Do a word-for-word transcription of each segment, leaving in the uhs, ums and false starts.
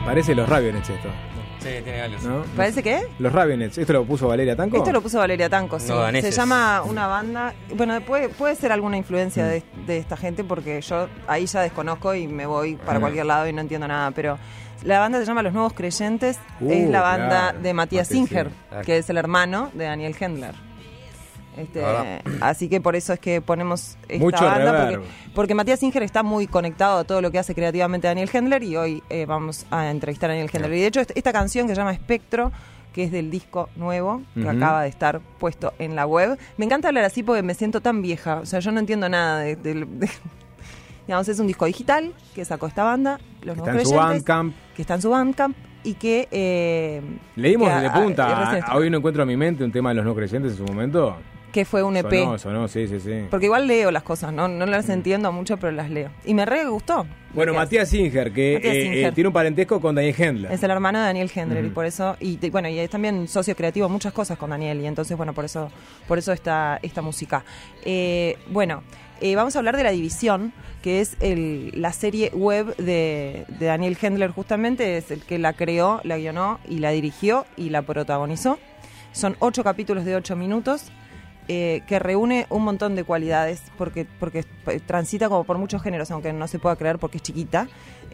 Parece los Ravenets esto. Sí, tiene algo. ¿No? ¿Parece qué? Los Ravenets. ¿Esto lo puso Valeria Tanco? Esto lo puso Valeria Tanco, sí. No, Se daneses. llama una banda... Bueno, puede, puede ser alguna influencia de, de esta gente porque yo ahí ya desconozco y me voy para Mm. cualquier lado y no entiendo nada, pero... La banda se llama Los Nuevos Creyentes, Uh, es la banda claro. de Matías Matías Singer, Singer. que es el hermano de Daniel Hendler. Este, Ah. así que por eso es que ponemos esta Mucho banda, reverb. porque, porque Matías Singer está muy conectado a todo lo que hace creativamente Daniel Hendler y hoy eh, vamos a entrevistar a Daniel Hendler. Y de hecho est- esta canción que se llama Espectro, que es del disco nuevo, que Ujú. acaba de estar puesto en la web. Me encanta hablar así porque me siento tan vieja, o sea, yo no entiendo nada de... de- de- digamos, es un disco digital que sacó esta banda, Los Está Nuevos en su Creyentes, Bandcamp. que está en su Bandcamp y que... Eh, Leímos que desde a- a- punta. y recién a- está- hoy no encuentro a mi mente un tema de los no creyentes en su momento. que fue un E P. Sonó, sonó, sí, sí, sí. Porque igual leo las cosas, ¿no? No las entiendo mucho, pero las leo. Y me re gustó. Bueno, lo que Matías Singer, que Matías eh, Singer. eh, tiene un parentesco con Daniel Hendler. hace. Es el hermano de Daniel Hendler y Ujú. por eso... Y te- bueno, y es también socio creativo en muchas cosas con Daniel. Y entonces, bueno, por eso por eso está esta música. Eh, bueno, eh, vamos a hablar de La División, que es el, la serie web de, de Daniel Hendler justamente. Es el que la creó, la guionó y la dirigió y la protagonizó. Son ocho capítulos de ocho minutos. Eh, que reúne un montón de cualidades porque porque transita como por muchos géneros, aunque no se pueda creer porque es chiquita,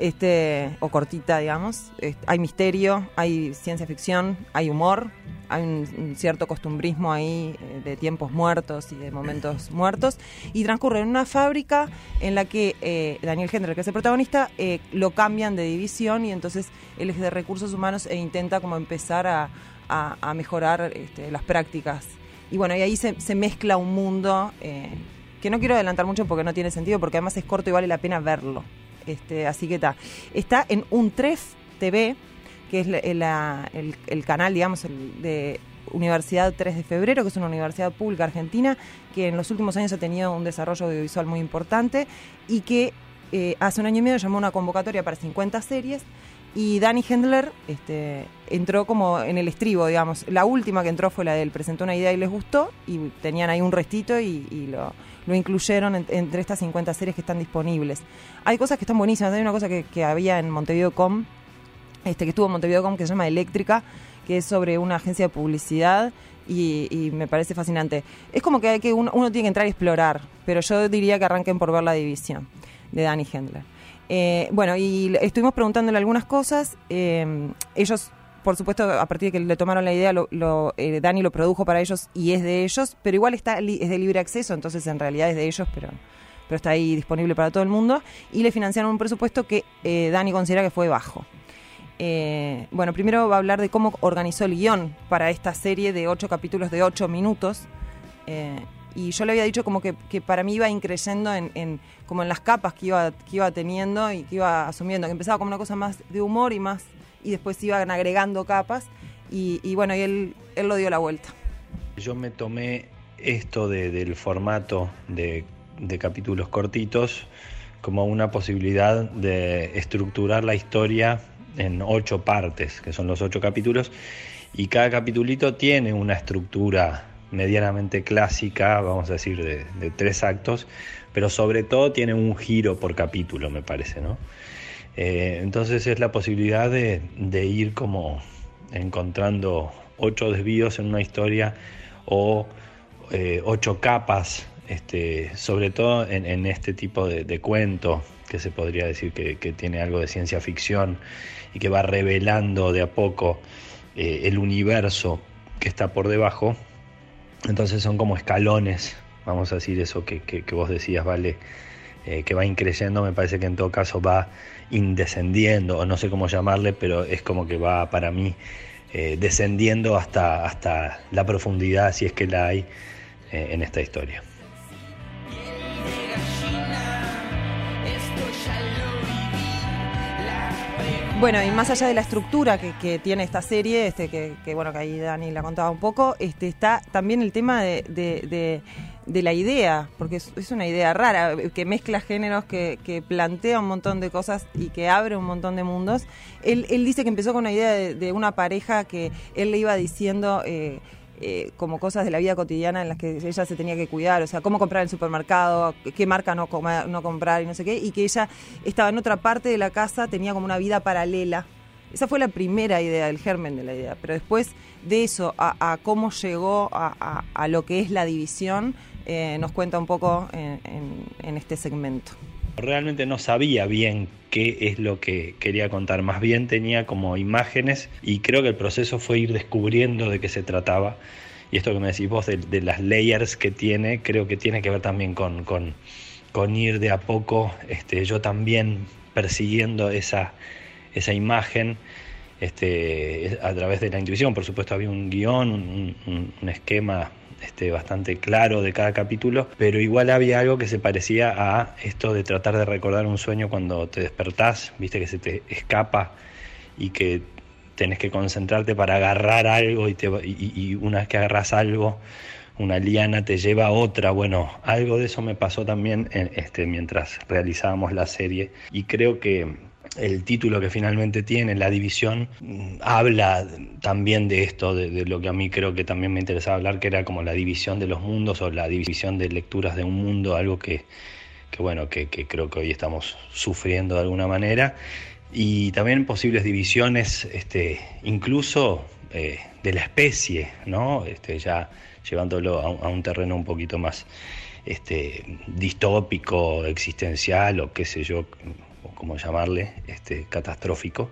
este o cortita, digamos. Eh, hay misterio, hay ciencia ficción, hay humor, hay un, un cierto costumbrismo ahí eh, de tiempos muertos y de momentos muertos, y transcurre en una fábrica en la que eh, Daniel Hendler, que es el protagonista, eh, lo cambian de división y entonces él es de recursos humanos e intenta como empezar a, a, a mejorar este, las prácticas. Y bueno, y ahí se, se mezcla un mundo eh, que no quiero adelantar mucho porque no tiene sentido, porque además es corto y vale la pena verlo. Este, así que está. Está en UNTREF T V, que es la, la- el, el canal, digamos, el de Universidad tres de Febrero, que es una universidad pública argentina, que en los últimos años ha tenido un desarrollo audiovisual muy importante y que eh, hace un año y medio llamó una convocatoria para cincuenta series. Y Danny Hendler este, entró como en el estribo, digamos. La última que entró fue la de él. Presentó una idea y les gustó y tenían ahí un restito y, y lo, lo incluyeron en, entre estas cincuenta series que están disponibles. Hay cosas que están buenísimas. Hay una cosa que, que había en Montevideo punto com, este, que estuvo en Montevideo punto com, que se llama Eléctrica, que es sobre una agencia de publicidad y, y me parece fascinante. Es como que, hay que uno, uno tiene que entrar y explorar, pero yo diría que arranquen por ver La División, de Danny Hendler. Eh, bueno, y estuvimos preguntándole algunas cosas. Eh, ellos, por supuesto, a partir de que le tomaron la idea, lo, lo, eh, Dani lo produjo para ellos y es de ellos, pero igual está li- es de libre acceso, entonces en realidad es de ellos, pero, pero está ahí disponible para todo el mundo. Y le financiaron un presupuesto que eh, Dani considera que fue bajo. Eh, bueno, primero va a hablar de cómo organizó el guión para esta serie de ocho capítulos de ocho minutos. Eh, y yo le había dicho como que, que para mí iba increyendo en, en como en las capas que iba, que iba teniendo y que iba asumiendo, que empezaba como una cosa más de humor y más y después iban agregando capas y, y bueno, y él, él lo dio la vuelta. Yo me tomé esto de, del formato de, de capítulos cortitos como una posibilidad de estructurar la historia en ocho partes, que son los ocho capítulos, y cada capitulito tiene una estructura medianamente clásica, vamos a decir, de, de tres actos, pero sobre todo tiene un giro por capítulo, me parece, ¿no? Eh, entonces es la posibilidad de, de ir como encontrando ocho desvíos en una historia o eh, ocho capas, este, sobre todo en, en este tipo de, de cuento, que se podría decir que, que tiene algo de ciencia ficción y que va revelando de a poco eh, el universo que está por debajo. Entonces son como escalones, vamos a decir eso que, que, que vos decías, Vale, eh, que va increyendo. Me parece que en todo caso va indescendiendo, o no sé cómo llamarle, pero es como que va para mí eh, descendiendo hasta, hasta la profundidad, si es que la hay, eh, en esta historia. Bueno, y más allá de la estructura que, que tiene esta serie, este, que, que bueno, que ahí Dani la contaba un poco, este, está también el tema de, de, de, de la idea, porque es, es una idea rara, que mezcla géneros, que, que plantea un montón de cosas y que abre un montón de mundos. Él, él dice que empezó con una idea de, de una pareja que él le iba diciendo... Eh, Eh, como cosas de la vida cotidiana en las que ella se tenía que cuidar, o sea, cómo comprar en el supermercado, qué marca no, comer, no comprar y no sé qué, y que ella estaba en otra parte de la casa, tenía como una vida paralela esa fue la primera idea, el germen de la idea, pero después de eso a, a cómo llegó a, a, a lo que es La División, eh, nos cuenta un poco en, en, en este segmento. Realmente no sabía bien qué es lo que quería contar, más bien tenía como imágenes y creo que el proceso fue ir descubriendo de qué se trataba. Y esto que me decís vos de, de las layers que tiene, creo que tiene que ver también con, con, con ir de a poco, este, yo también persiguiendo esa, esa imagen este, a través de la intuición. Por supuesto había un guión, un, un, un esquema Este, bastante claro de cada capítulo, pero igual había algo que se parecía a esto de tratar de recordar un sueño cuando te despertás, viste que se te escapa y que tenés que concentrarte para agarrar algo y, te, y, y una vez que agarras algo, una liana te lleva a otra. Bueno, algo de eso me pasó también en, este, mientras realizábamos la serie, y creo que el título que finalmente tiene, La División, habla también de esto, de, de lo que a mí creo que también me interesaba hablar, que era como la división de los mundos o la división de lecturas de un mundo, algo que, que bueno, que, que creo que hoy estamos sufriendo de alguna manera, y también posibles divisiones, este, incluso eh, de la especie, ¿no? Este, ya llevándolo a un, a un terreno un poquito más este, distópico, existencial o qué sé yo, o como llamarle, este, catastrófico.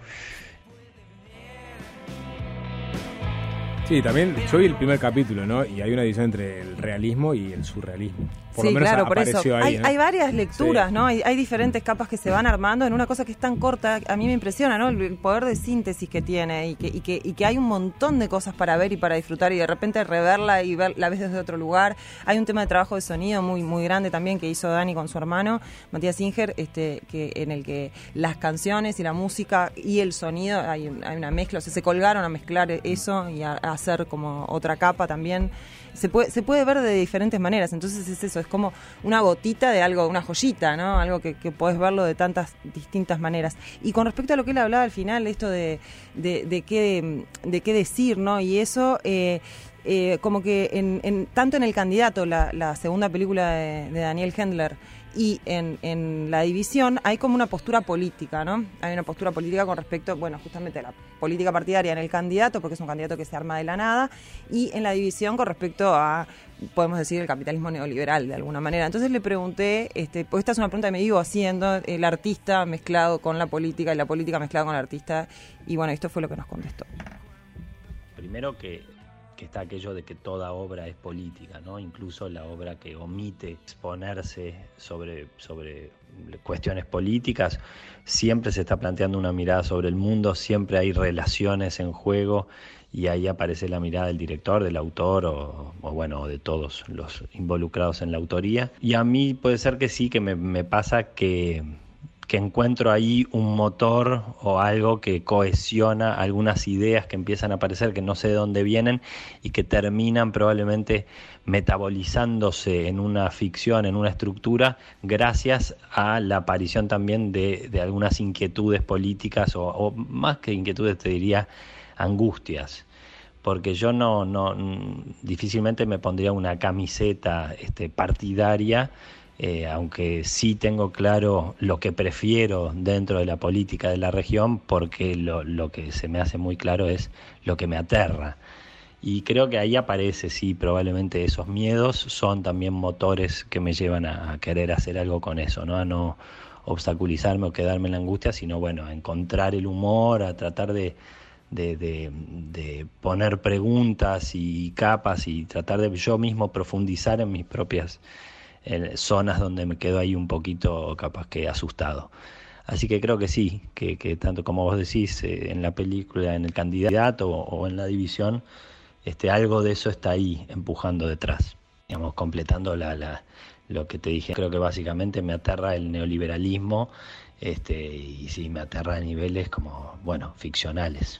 Sí, también yo vi el primer capítulo, ¿no? Y hay una división entre el realismo y el surrealismo. Por sí, lo menos claro, por eso. ahí, Hay, ¿no? hay varias lecturas, sí. ¿no? Hay, hay diferentes capas que se van armando en una cosa que es tan corta. A mí me impresiona, ¿no? El, el poder de síntesis que tiene y que, y, que, y que hay un montón de cosas para ver y para disfrutar y de repente reverla y ver, la ves desde otro lugar. Hay un tema de trabajo de sonido muy muy grande también que hizo Dani con su hermano, Matías Singer, este, que, en el que las canciones y la música y el sonido, hay, hay una mezcla, o sea, se colgaron a mezclar eso y a, a hacer como otra capa también. Se puede, se puede ver de diferentes maneras, entonces es eso, es como una gotita de algo, una joyita, ¿no? Algo que, que podés verlo de tantas distintas maneras. Y con respecto a lo que él hablaba al final, esto de, de, de, qué, de qué decir, ¿no? Y eso, eh, eh, como que en, en, tanto en El Candidato, la, la segunda película de, de Daniel Hendler, y en, en La División hay como una postura política, ¿no? Hay una postura política con respecto, bueno, justamente a la política partidaria en El Candidato, porque es un candidato que se arma de la nada, y en La División con respecto a, podemos decir, el capitalismo neoliberal de alguna manera. Entonces le pregunté, este, pues esta es una pregunta que me vivo haciendo, el artista mezclado con la política y la política mezclada con el artista, y bueno, esto fue lo que nos contestó. Primero que que está aquello de que toda obra es política, ¿no? Incluso la obra que omite exponerse sobre, sobre cuestiones políticas, siempre se está planteando una mirada sobre el mundo, siempre hay relaciones en juego y ahí aparece la mirada del director, del autor o, o bueno, de todos los involucrados en la autoría. Y a mí puede ser que sí, que me, me pasa que... que encuentro ahí un motor o algo que cohesiona algunas ideas que empiezan a aparecer, que no sé de dónde vienen y que terminan probablemente metabolizándose en una ficción, en una estructura, gracias a la aparición también de, de algunas inquietudes políticas o, o más que inquietudes te diría angustias. Porque yo no, no difícilmente me pondría una camiseta este, partidaria, Eh, aunque sí tengo claro lo que prefiero dentro de la política de la región, porque lo, lo que se me hace muy claro es lo que me aterra. Y creo que ahí aparece, sí, probablemente esos miedos son también motores que me llevan a, a querer hacer algo con eso, ¿no? A no obstaculizarme o quedarme en la angustia, sino bueno, a encontrar el humor, a tratar de, de, de, de poner preguntas y capas y tratar de yo mismo profundizar en mis propias en zonas donde me quedo ahí un poquito capaz que asustado. Así que creo que sí, que, que tanto como vos decís, eh, en la película, en El Candidato o, o en La División, este, algo de eso está ahí empujando detrás. Digamos, completando la, la, lo que te dije, creo que básicamente me aterra el neoliberalismo este, y sí, me aterra a niveles como, bueno, ficcionales.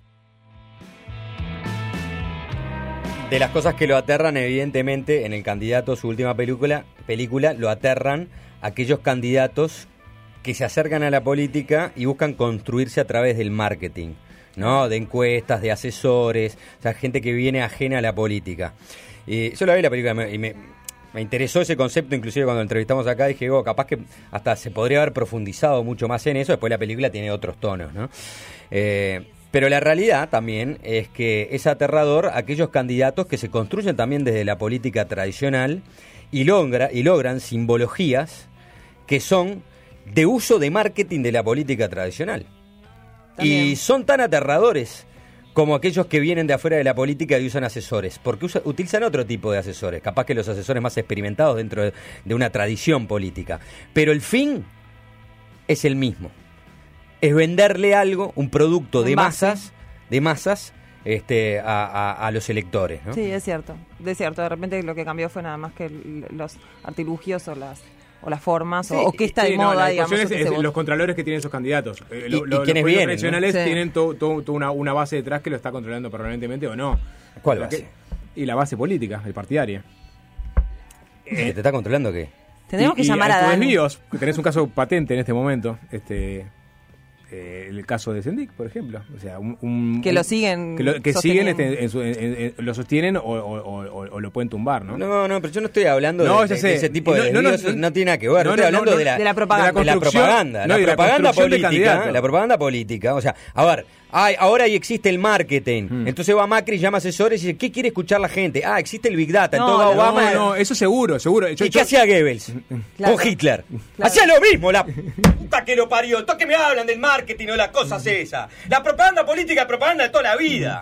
De las cosas que lo aterran, evidentemente, en El Candidato, su última película, película lo aterran aquellos candidatos que se acercan a la política y buscan construirse a través del marketing, ¿no? De encuestas, de asesores, o sea, gente que viene ajena a la política. Y yo la vi la película y me, me interesó ese concepto, inclusive cuando entrevistamos acá dije, oh, capaz que hasta se podría haber profundizado mucho más en eso, después la película tiene otros tonos, ¿no? Eh, Pero la realidad también es que es aterrador aquellos candidatos que se construyen también desde la política tradicional y, logra, y logran simbologías que son de uso de marketing de la política tradicional. También. Y son tan aterradores como aquellos que vienen de afuera de la política y usan asesores, porque usa, utilizan otro tipo de asesores, capaz que los asesores más experimentados dentro de, de una tradición política. Pero el fin es el mismo. Es venderle algo, un producto de masas, de masas este, a, a, a los electores, ¿no? Sí, es cierto, es cierto. De repente lo que cambió fue nada más que el, los artilugios o las o las formas, sí, o, o qué está sí, de no, moda, digamos. Es, es los contralores que tienen esos candidatos. Eh, lo, y, lo, y quienes los vienen, tradicionales ¿no? Sí. tienen to, to, to una, una base detrás que lo está controlando permanentemente o no. ¿Cuál base? Que, y la base política, el partidaria. Eh, ¿Te está controlando qué? Tenemos y, que y llamar a, a Dani. desvíos, que tenés un caso patente en este momento, este... Eh, el caso de Sendik, por ejemplo, o sea, un, un que lo siguen, que, lo, que siguen este, en su, en, en, lo sostienen o, o, o, o lo pueden tumbar, ¿no? No, no, pero yo no estoy hablando no, de, de, de ese tipo de no, desvíos, no, no, no tiene nada que ver. No, no, estoy no, hablando no, de, la, de la propaganda, de la propaganda, no, la propaganda la política, la propaganda política. O sea, a ver, hay, ahora ahí existe el marketing, hmm. entonces va Macri, llama asesores y dice, ¿qué quiere escuchar la gente? Ah, existe el Big Data, no, entonces va no, Obama. No, no, eso seguro, seguro. Yo, ¿Y yo, qué hacía Goebbels claro. con Hitler? Claro. Hacía lo mismo, la puta que lo parió. Entonces que me hablan del marketing o las cosas esas. La propaganda política es propaganda de toda la vida.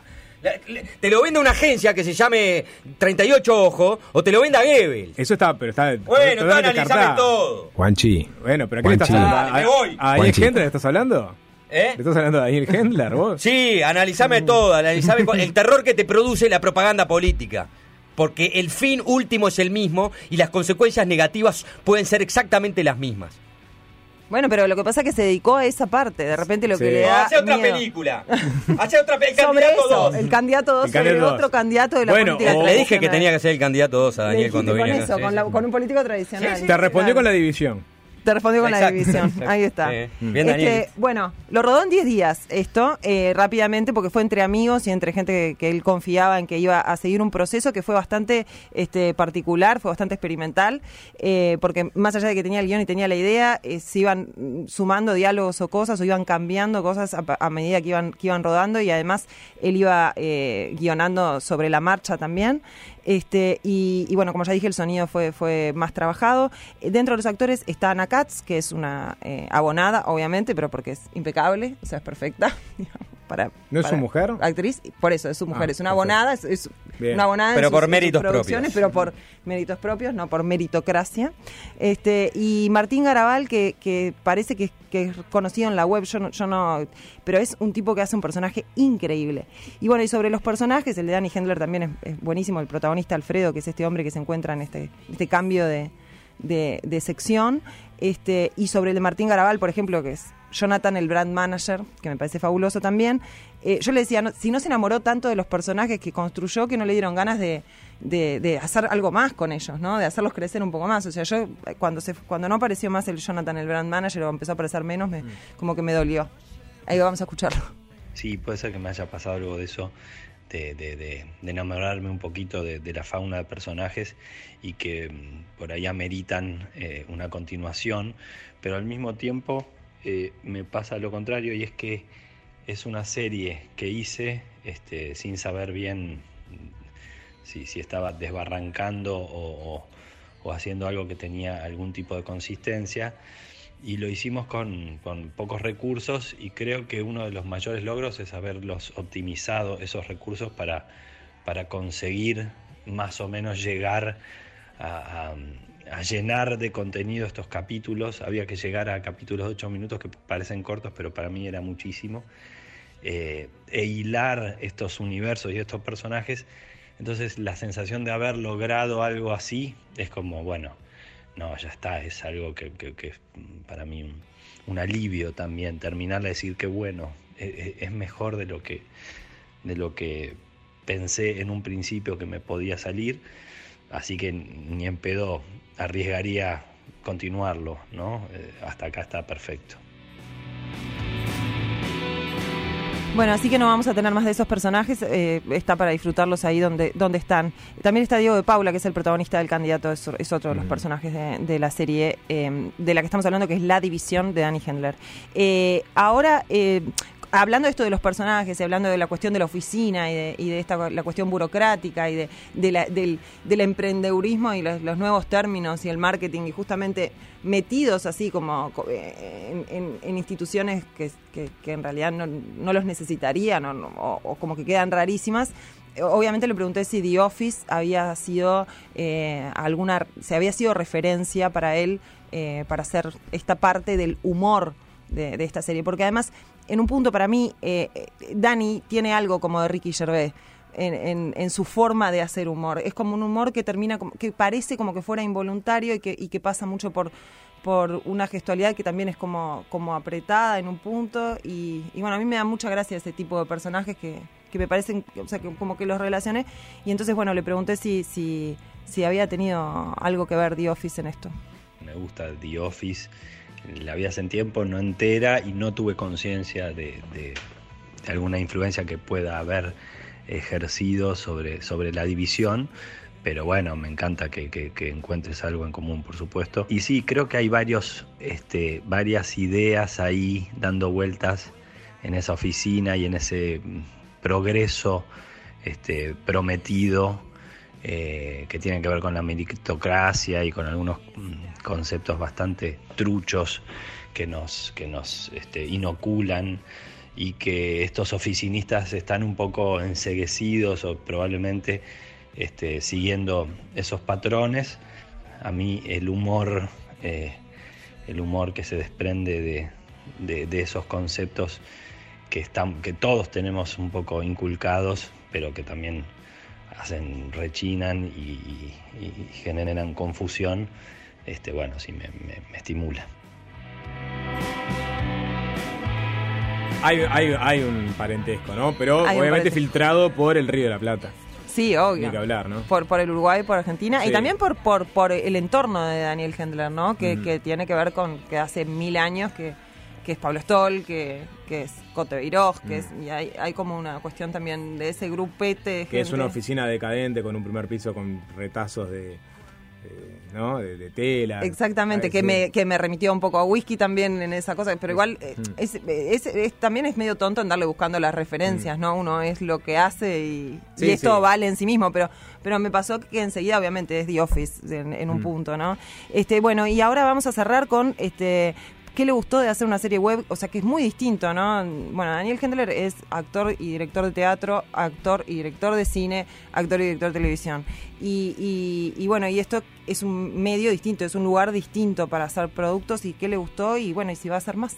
Te lo vende una agencia que se llame treinta y ocho Ojos o te lo venda Goebbels. Eso está, pero está. Bueno, tú analizame todo. Juanchi. Bueno, pero ¿a qué le estás hablando? Dale, me voy. ¿A Daniel Hendler le estás hablando? ¿Eh? ¿Le estás hablando de Daniel Hendler vos? Sí, analizame todo, analizame el terror que te produce la propaganda política. Porque el fin último es el mismo y las consecuencias negativas pueden ser exactamente las mismas. Bueno, pero lo que pasa es que se dedicó a esa parte. De repente lo sí. que le da. Hace otra miedo. película. Hace otra película. Sobre eso, el candidato dos, sobre candidato otro candidato de la bueno, política tradicional. Le dije que tenía que ser el candidato dos a Daniel cuando con vine. Eso, con, la, con un político tradicional. Sí, sí, Te respondió claro. con la división. Te respondió con exacto, la división. Exacto. Ahí está. Eh, bien, Daniel. Este, bueno, lo rodó en diez días esto, eh, rápidamente, porque fue entre amigos y entre gente que, que él confiaba en que iba a seguir un proceso que fue bastante este, particular, fue bastante experimental, eh, porque más allá de que tenía el guión y tenía la idea, eh, se iban sumando diálogos o cosas, o iban cambiando cosas a, a medida que iban, que iban rodando, y además él iba eh, guionando sobre la marcha también. Este, y, y bueno, como ya dije, el sonido fue, fue más trabajado. Dentro de los actores está Ana Katz, que es una eh, abonada, obviamente, pero porque es impecable, o sea, es perfecta. Para, ¿No es para su mujer? Actriz, por eso es su mujer, ah, es una abonada, es, es una abonada pero en sus, por méritos en sus producciones, propios. pero por méritos propios, no por meritocracia. Este, y Martín Garabal, que, que parece que, que es conocido en la web, yo no, yo no, pero es un tipo que hace un personaje increíble. Y bueno, y sobre los personajes, el de Dani Hendler también es, es buenísimo, el protagonista Alfredo, que es este hombre que se encuentra en este, este cambio de, de, de sección. Este, y sobre el de Martín Garabal, por ejemplo, que es Jonathan, el brand manager, que me parece fabuloso también. Eh, yo le decía, no, si no se enamoró tanto de los personajes que construyó, que no le dieron ganas de, de, de hacer algo más con ellos, ¿no? De hacerlos crecer un poco más. O sea, yo cuando se cuando no apareció más el Jonathan, el brand manager, o empezó a aparecer menos, me, mm. como que me dolió. Ahí vamos a escucharlo. Sí, puede ser que me haya pasado algo de eso, de, de, de, de enamorarme un poquito de, de la fauna de personajes y que um, por ahí ameritan eh, una continuación, pero al mismo tiempo eh, me pasa lo contrario, y es que es una serie que hice este, sin saber bien si, si estaba desbarrancando o, o, o haciendo algo que tenía algún tipo de consistencia, y lo hicimos con, con pocos recursos, y creo que uno de los mayores logros es haberlos optimizado, esos recursos, para, para conseguir más o menos llegar a, a, a llenar de contenido estos capítulos. Había que llegar a capítulos de ocho minutos que parecen cortos, pero para mí era muchísimo, eh, e hilar estos universos y estos personajes. Entonces la sensación de haber logrado algo así es como, bueno, no, ya está, es algo que, que, que es para mí un, un alivio también, terminar de decir que bueno, es, es mejor de lo que, de lo que pensé en un principio que me podía salir, así que ni en pedo arriesgaría continuarlo, ¿no? Eh, hasta acá está perfecto. Bueno, así que no vamos a tener más de esos personajes, eh, está para disfrutarlos ahí donde, donde están. También está Diego de Paula, que es el protagonista del candidato, es, es otro de los personajes de, de la serie eh, de la que estamos hablando, que es La División, de Dani Hendler. Eh, ahora, eh, hablando de esto de los personajes, y hablando de la cuestión de la oficina y de, y de esta la cuestión burocrática y de, de la, del, del emprendedurismo y los, los nuevos términos y el marketing, y justamente metidos así como en, en, en instituciones que, que, que en realidad no, no los necesitarían, o, o, o como que quedan rarísimas. Obviamente le pregunté si The Office había sido eh, alguna, se había sido referencia para él eh, para hacer esta parte del humor de, de esta serie, porque además en un punto para mí eh, Dani tiene algo como de Ricky Gervais en, en, en su forma de hacer humor. Es como un humor que termina como, que parece como que fuera involuntario y que, y que pasa mucho por por una gestualidad que también es como, como apretada en un punto, y, y bueno, a mí me da mucha gracia ese tipo de personajes que, que me parecen, o sea, que como que los relacioné, y entonces bueno, le pregunté si, si, si había tenido algo que ver The Office en esto. Me gusta The Office, la vi hace tiempo, no entera, y no tuve conciencia de, de, de alguna influencia que pueda haber ejercido sobre, sobre la división. Pero bueno, me encanta que, que, que encuentres algo en común, por supuesto. Y sí, creo que hay varios, este, varias ideas ahí dando vueltas en esa oficina y en ese progreso este, prometido eh, que tienen que ver con la meritocracia y con algunos conceptos bastante truchos que nos, que nos este, inoculan, y que estos oficinistas están un poco enceguecidos o probablemente Este, siguiendo esos patrones. A mí el humor, eh, el humor que se desprende de, de, de esos conceptos que, están, que todos tenemos un poco inculcados, pero que también hacen, rechinan y, y, y generan confusión, este, bueno, sí me, me, me estimula. Hay, hay, hay un parentesco, ¿no? Pero Hay obviamente filtrado por el Río de la Plata. Sí, obvio. Hay que hablar, ¿no? Por, por el Uruguay, por Argentina, sí. Y también por, por, por el entorno de Daniel Hendler, ¿no? Que, mm. que tiene que ver con que hace mil años que, que es Pablo Stoll, que, que es Cote Beiroj, que mm. es, y hay, hay como una cuestión también de ese grupete de que gente. Es una oficina decadente con un primer piso con retazos de... ¿no? De, de tela. Exactamente, que me, que me remitió un poco a Whisky también en esa cosa, pero igual eh, mm. es, es, es, también es medio tonto andarle buscando las referencias, mm. ¿no? Uno es lo que hace y, sí, y esto sí. vale en sí mismo, pero pero me pasó que enseguida obviamente es The Office en, en un mm. punto, ¿no? Este, bueno, y ahora vamos a cerrar con este ¿qué le gustó de hacer una serie web? O sea, que es muy distinto, ¿no? Bueno, Daniel Hendler es actor y director de teatro, actor y director de cine, actor y director de televisión. Y, y, y bueno, y esto es un medio distinto, es un lugar distinto para hacer productos. ¿Y qué le gustó? Y bueno, y si va a hacer más.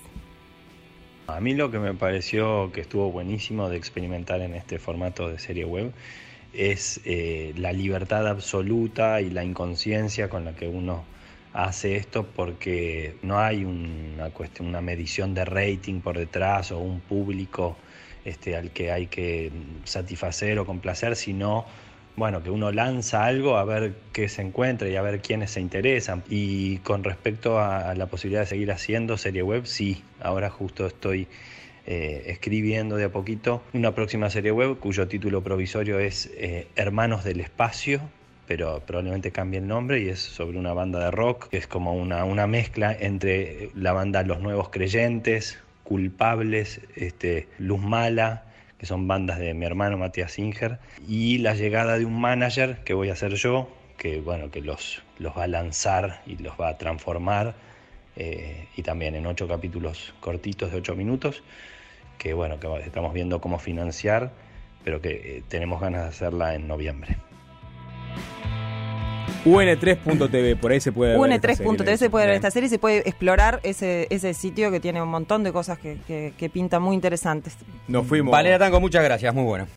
A mí lo que me pareció que estuvo buenísimo de experimentar en este formato de serie web es eh, la libertad absoluta y la inconsciencia con la que uno hace esto, porque no hay una cuestión, una medición de rating por detrás o un público este, al que hay que satisfacer o complacer, sino bueno, que uno lanza algo a ver qué se encuentra y a ver quiénes se interesan. Y con respecto a, a la posibilidad de seguir haciendo serie web, sí, ahora justo estoy eh, escribiendo de a poquito una próxima serie web cuyo título provisorio es eh, Hermanos del Espacio, pero probablemente cambie el nombre, y es sobre una banda de rock, que es como una, una mezcla entre la banda Los Nuevos Creyentes, Culpables, este, Luz Mala, que son bandas de mi hermano Matías Singer, y la llegada de un manager que voy a ser yo, que bueno, que los, los va a lanzar y los va a transformar, eh, y también en ocho capítulos cortitos de ocho minutos, que bueno, que estamos viendo cómo financiar, pero que eh, tenemos ganas de hacerla en noviembre. U N tres punto T V, por ahí se puede ver. U N tres punto T V se puede ver esta serie, se puede explorar ese ese sitio que tiene un montón de cosas que, que, que pintan muy interesantes. Nos fuimos. Valeria Tanco, muchas gracias, muy bueno.